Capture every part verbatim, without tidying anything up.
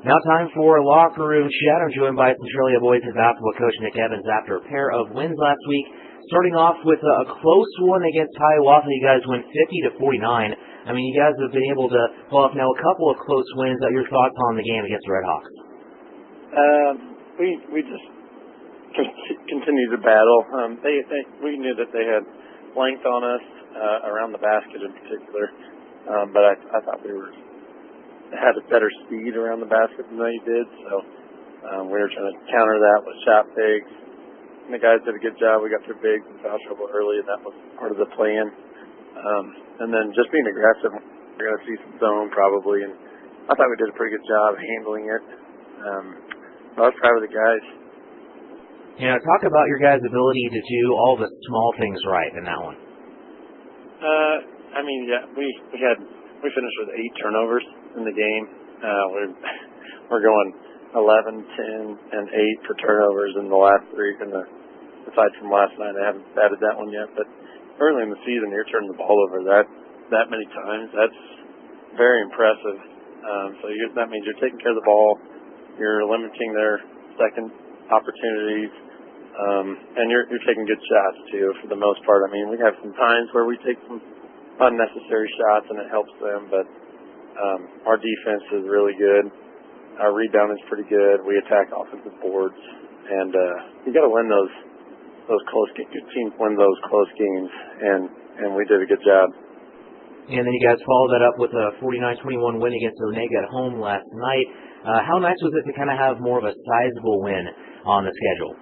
Now time for Locker Room Chat. I'm joined by Centralia Boys head basketball coach Nick Evans after a pair of wins last week. Starting off with a close one against Hiawatha. You guys went fifty to forty-nine. I mean, you guys have been able to pull off now a couple of close wins. Your thoughts on the game against the Redhawks? Uh, we we just continue to battle. Um, they, they we knew that they had length on us uh, around the basket in particular, um, but I, I thought we were had a better speed around the basket than they did. So um, we were trying to counter that with shot fakes. And the guys did a good job. We got their bigs and foul trouble early, and that was part of the plan. Um, and then just being aggressive. We're going to see some zone probably, and I thought we did a pretty good job handling it. Um, I was proud of the guys. You know, talk about your guys' ability to do all the small things right in that one. Uh, I mean, yeah, we, we had we finished with eight turnovers in the game. Uh, we're we're going eleven, ten, and eight for turnovers in the last three. And the, aside from last night, I haven't batted that one yet. But early in the season, you're turning the ball over that that many times. That's very impressive. Um, so you, that means you're taking care of the ball. You're limiting their second opportunities. Um, and you're, you're taking good shots, too, for the most part. I mean, we have some times where we take some unnecessary shots, and it helps them. But um, our defense is really good. Our rebound is pretty good. We attack offensive boards. And uh, you got to win those those close games. Good teams win those close games, and, and we did a good job. And then you guys followed that up with a forty-nine twenty-one win against Onega at home last night. Uh, how nice was it to kind of have more of a sizable win on the schedule?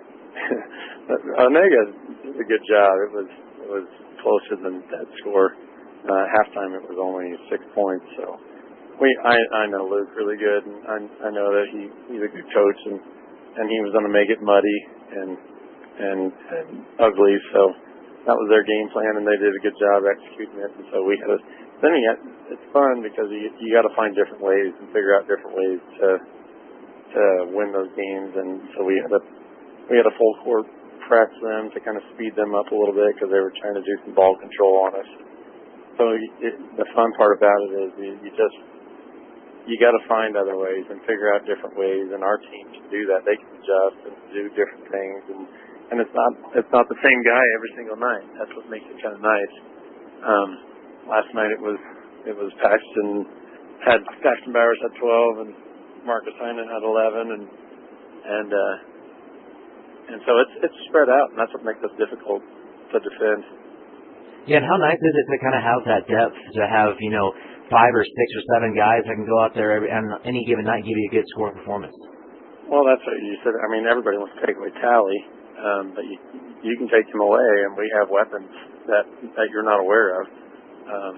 Onega did a good job. It was it was closer than that score. Uh, halftime, it was only six points. So we, I, I know Luke really good, and I, I know that he, he's a good coach, and, and he was going to make it muddy and, and and ugly. So that was their game plan, and they did a good job executing it. And so we had a, then we had, it's fun because you you got to find different ways and figure out different ways to to win those games. And so we had a we had a full court press them to kind of speed them up a little bit because they were trying to do some ball control on us. So it, the fun part about it is you, you just you got to find other ways and figure out different ways. And our team can do that. They can adjust and do different things. And and it's not it's not the same guy every single night. That's what makes it kind of nice. Um, last night it was it was Paxton had Paxton Bowers had twelve and Marcus Heinen had eleven and and uh, and so it's it's spread out, and that's what makes us difficult to defend. Yeah, and how nice is it to kind of have that depth to have you know five or six or seven guys that can go out there every, and any given night give you a good scoring performance. Well, that's what you said. I mean, everybody wants to take away Tally, um, but you you can take him away, and we have weapons that that you're not aware of. Um,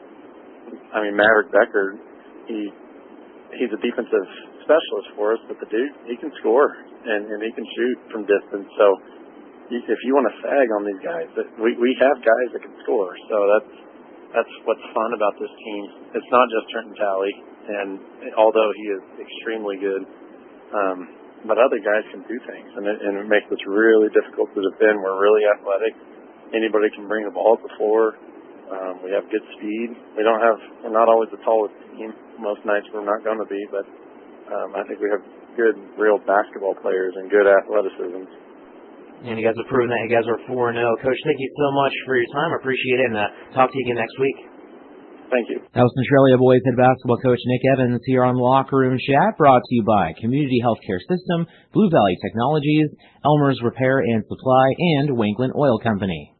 I mean, Maverick Becker, he he's a defensive specialist for us, but the dude, he can score and, and he can shoot from distance. So if you want to sag on these guys, we we have guys that can score. So that's that's what's fun about this team. It's not just Trenton Talley, and although he is extremely good, um, but other guys can do things, and it, and it makes us really difficult to defend. We're really athletic. Anybody can bring the ball to the floor. Um, we have good speed. We don't have. We're not always the tallest team. Most nights we're not going to be, but um, I think we have good, real basketball players and good athleticism. And you guys have proven that. You guys are four and oh. Coach, thank you so much for your time. I appreciate it, and uh, talk to you again next week. Thank you. That was Centralia Boys head basketball coach Nick Evans here on Locker Room Chat, brought to you by Community Healthcare System, Blue Valley Technologies, Elmer's Repair and Supply, and Wanklin Oil Company.